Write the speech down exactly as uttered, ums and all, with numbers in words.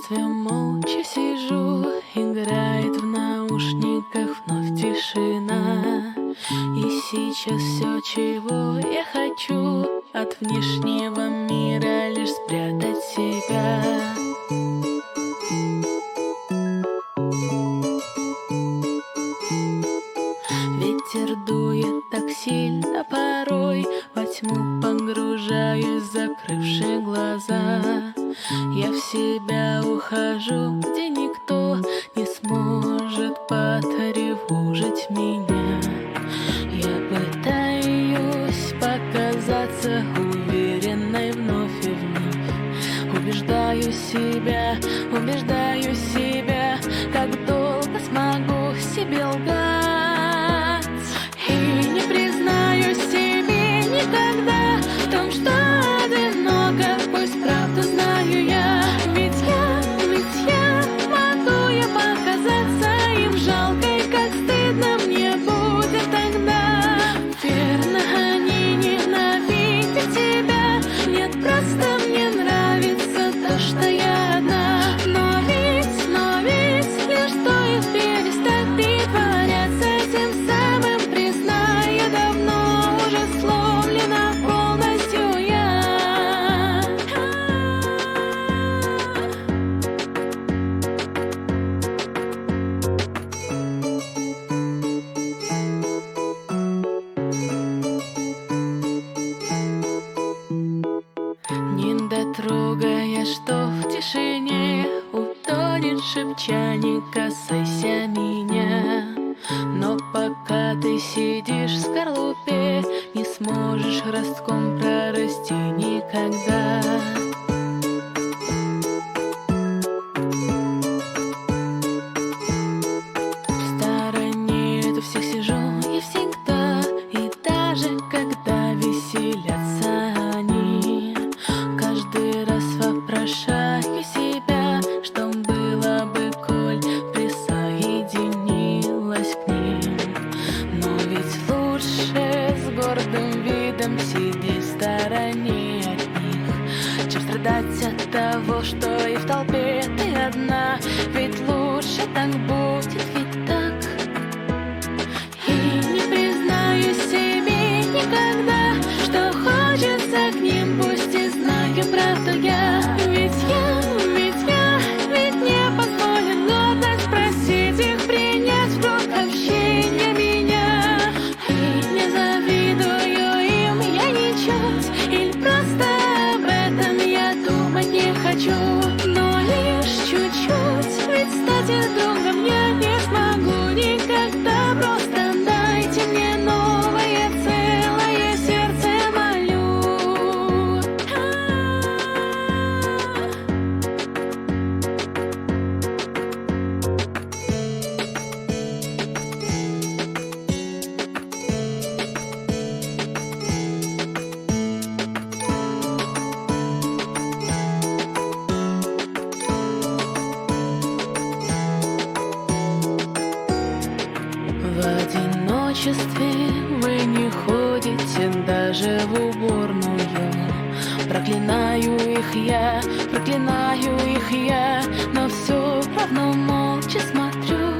одиночестве молча сижу, играет в наушниках вновь тишина. И сейчас все, чего я хочу, от внешнего мира лишь спрятать себя. Ветер дует так сильно порой, во тьму погружаюсь, закрывши глаза. Я в себя ухожу, где никто не сможет потревожить меня. Я пытаюсь показаться уверенной вновь и вновь. Убеждаю себя, убеждаю себя, как долго смогу себе лгать. И не признаюсь себе никогда в том, что одиноко, пусть правду знаю я. Ведь я, ведь я могу я показаться им жалкой, как стыдно мне будет тогда. Верно, они ненавидят тебя, нет, просто мне нравится то, что я одна. Но ведь, но ведь лишь стоит перестать притворяться, тем самым признаю, давно уже сломлена полностью я. Недотрогая, что в тишине утонет, шепча, не касайся меня. Но пока ты сидишь в скорлупе, не сможешь ростком прорасти никогда. В стороне от всех сижу я всегда, и даже когда веселятся они, каждый раз вопрошаю себя, что было бы, коль присоединилась к ним. Но ведь лучше с гордым видом сидеть в стороне от них, чем страдать от того, что и в толпе ты одна. Ведь лучше так будет, ведь так. И не признаюсь себе никогда, что хочется к ним, пусть и знаю правду я. Ведь я, ведь я, ведь не позволит гордость просить их принять в круг общения меня. И не завидую им я ничуть, или просто об этом я думать не хочу. Но лишь чуть-чуть, ведь стать другом я не смогу никогда. Просто дайте мне новое целое сердце, молю. В одиночестве вы не ходите даже в уборную. Проклинаю их я, проклинаю их я, но все равно молча смотрю.